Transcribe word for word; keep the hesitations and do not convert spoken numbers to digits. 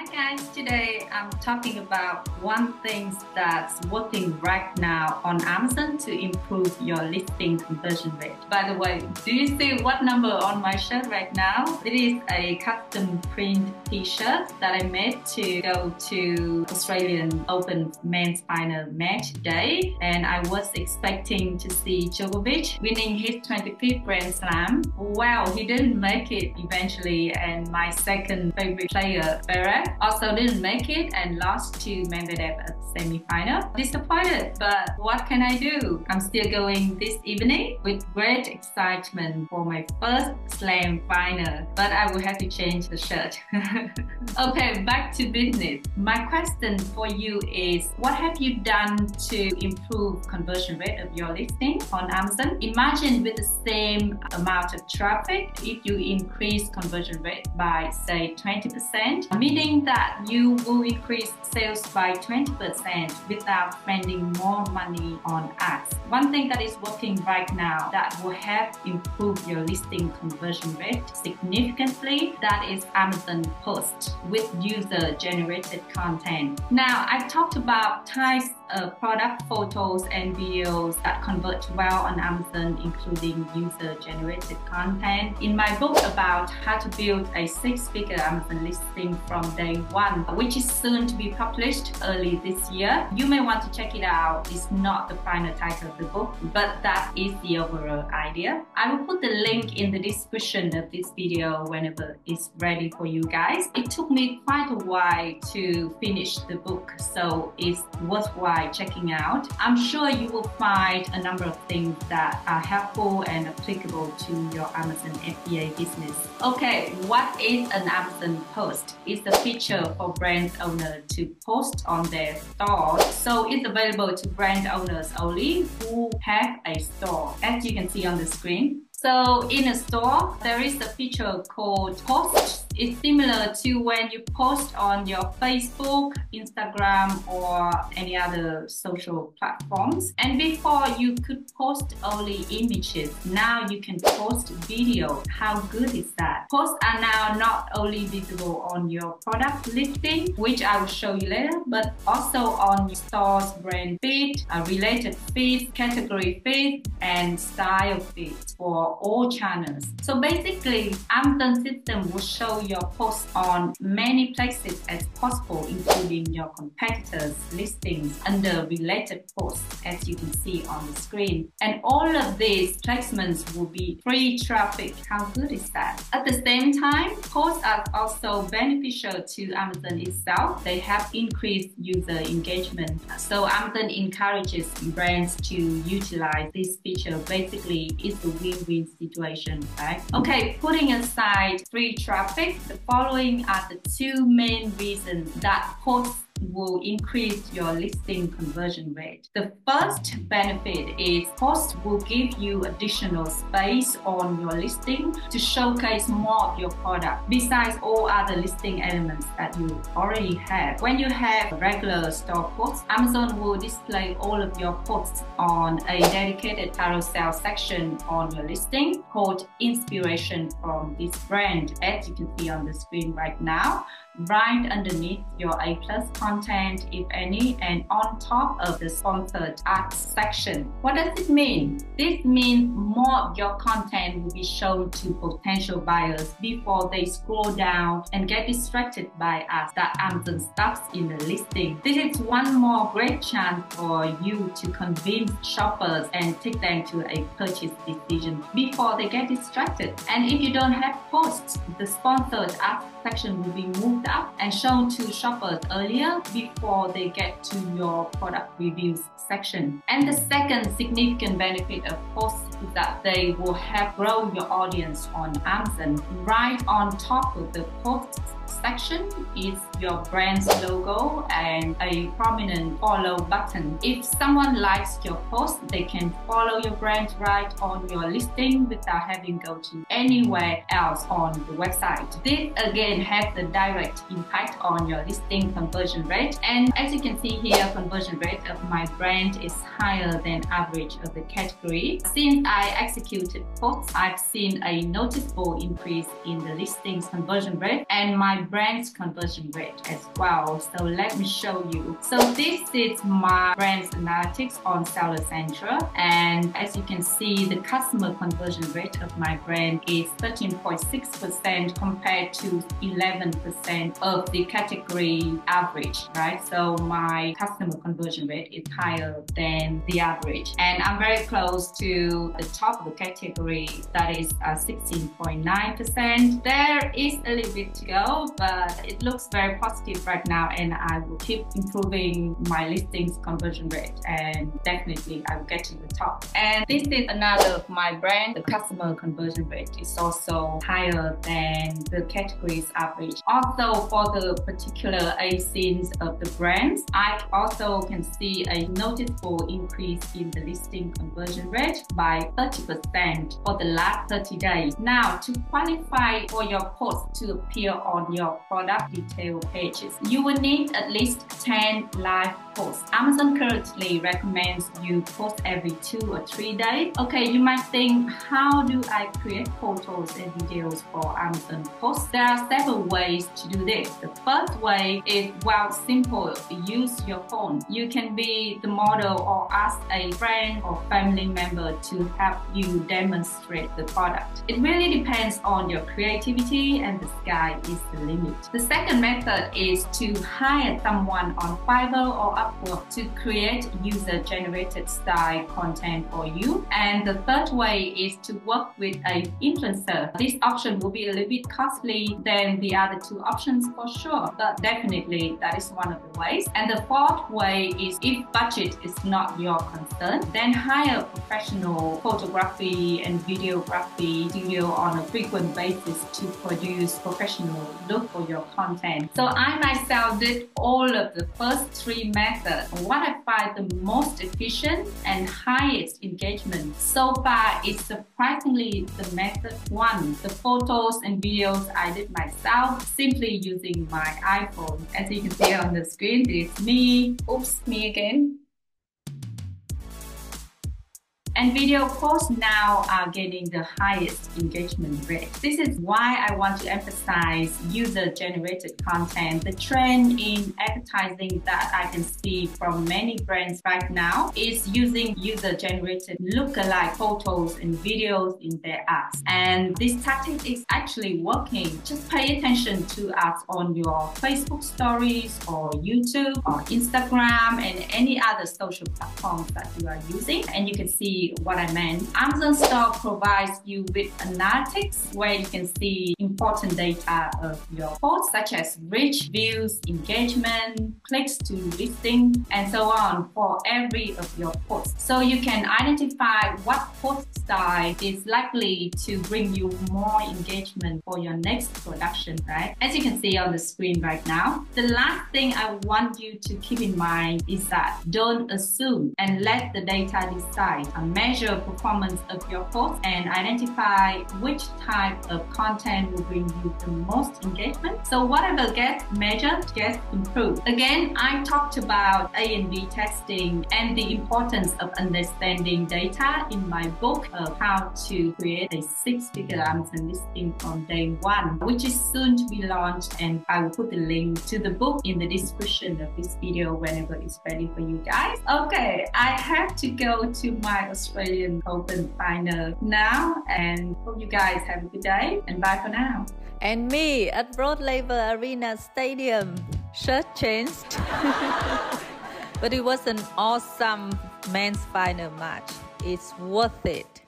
Hi guys, today I'm talking about one thing that's working right now on Amazon to improve your listing conversion rate. By the way, do you see what number on my shirt right now? It is a custom print t-shirt that I made to go to Australian Open Men's Final Match Day, and I was expecting to see Djokovic winning his twenty-fifth Grand Slam. Well, he didn't make it eventually, and my second favorite player, Zverev, also didn't make it and lost to Medvedev at the semi-final. Disappointed, but what can I do? I'm still going this evening with great excitement for my first Slam final, but I will have to change the shirt. Okay, back to business. My question for you is, what have you done to improve conversion rate of your listing on Amazon? Imagine with the same amount of traffic, if you increase conversion rate by say twenty percent, meaning that you will increase sales by twenty percent without spending more money on ads. One thing that is working right now that will help improve your listing conversion rate significantly, that is Amazon Post with user-generated content. Now, I've talked about types of product photos and videos that convert well on Amazon, including user-generated content, in my book about how to build a six-figure Amazon listing from day one, which is soon to be published early this year. You may want to check it out. It's not the final title of the book, but that is the overall idea. I will put the link in the description of this video whenever it's ready for you guys. It took me quite a while to finish the book, so it's worthwhile checking out. I'm sure you will find a number of things that are helpful and applicable to your Amazon F B A business. Okay, what is an Amazon post? It's a feature for brand owners to post on their store. So it's available to brand owners only who have a store, as you can see on the screen. So in a store, there is a feature called posts. It's similar to when you post on your Facebook, Instagram, or any other social platforms. And before you could post only images, now you can post video. How good is that? Posts are now not only visible on your product listing, which I will show you later, but also on your store's brand feed, uh, related feeds, category feeds, and style feeds for all channels. So basically, Amazon system will show your posts on many places as possible, including your competitors' listings under related posts, as you can see on the screen. And all of these placements will be free traffic. How good is that? At the same time, posts are also beneficial to Amazon itself. They have increased user engagement. So Amazon encourages brands to utilize this feature. Basically, it's a win-win situation, right? Okay, putting aside free traffic, the following are the two main reasons that posts will increase your listing conversion rate. The first benefit is posts will give you additional space on your listing to showcase more of your product besides all other listing elements that you already have. When you have regular store posts, Amazon will display all of your posts on a dedicated carousel section on your listing called Inspiration from this brand, as you can see on the screen right now, right underneath your A plus content, if any, and on top of the sponsored ads section. What does it mean? This means more of your content will be shown to potential buyers before they scroll down and get distracted by ads that Amazon stuffs in the listing. This is one more great chance for you to convince shoppers and take them to a purchase decision before they get distracted. And if you don't have posts, the sponsored ads section will be moved up and shown to shoppers earlier before they get to your product reviews section. And the second significant benefit of posts is that they will help grow your audience on Amazon. Right on top of the posts section is your brand's logo and a prominent follow button. If someone likes your post, they can follow your brand right on your listing without having to go to anywhere else on the website. This again has a direct impact on your listing conversion rate, and as you can see here, conversion rate of my brand is higher than average of the category. Since I executed posts, I've seen a noticeable increase in the listings conversion rate, and my brand's conversion rate as well. So let me show you. So this is my brand's analytics on Seller Central, and as you can see, the customer conversion rate of my brand is thirteen point six percent compared to eleven percent of the category average, right? So my customer conversion rate is higher than the average, and I'm very close to the top of the category, that is uh, sixteen point nine percent. There is a little bit to go, but it looks very positive right now, and I will keep improving my listings conversion rate, and definitely I will get to the top. And this is another of my brand. The customer conversion rate is also higher than the category's average. Also, for the particular A S I Ns of the brands, I also can see a noticeable increase in the listing conversion rate by thirty percent for the last thirty days. Now, to qualify for your post to appear on your product detail pages, you will need at least ten live posts. Amazon currently recommends you post every two or three days. Okay, you might think, how do I create photos and videos for Amazon posts? There are several ways to do this. The first way is, well, simple. Use your phone. You can be the model or ask a friend or family member to help you demonstrate the product. It really depends on your creativity, and the sky is the limit. The second method is to hire someone on Fiverr or Upwork to create user-generated style content for you. And the third way is to work with an influencer. This option will be a little bit costly than the other two options for sure, but definitely that is one of the ways. And the fourth way is, if budget is not your concern, then hire a professional photography and videography studio on a frequent basis to produce professional look for your content. So I myself did all of the first three methods. What I find the most efficient and highest engagement so far is surprisingly the method one, the photos and videos I did myself simply using my iPhone. As you can see on the screen, it's me. Oops, me again. And video posts now are getting the highest engagement rate. This is why I want to emphasize user-generated content. The trend in advertising that I can see from many brands right now is using user-generated look-alike photos and videos in their ads. And this tactic is actually working. Just pay attention to ads on your Facebook stories or YouTube or Instagram and any other social platforms that you are using, and you can see what I meant. Amazon Store provides you with analytics where you can see important data of your posts, such as reach, views, engagement, clicks to listing, and so on for every of your posts. So you can identify what post style is likely to bring you more engagement for your next production, right? As you can see on the screen right now, the last thing I want you to keep in mind is that don't assume, and let the data decide. Measure performance of your post and identify which type of content will bring you the most engagement. So whatever gets measured gets improved. Again, I talked about A and B testing and the importance of understanding data in my book of how to create a six-figure Amazon listing from day one, which is soon to be launched, and I will put the link to the book in the description of this video whenever it's ready for you guys. Okay, I have to go to my Australian Open final now, and hope you guys have a good day, and bye for now. And me at Rod Laver Arena Stadium, shirt changed. But it was an awesome men's final match. It's worth it.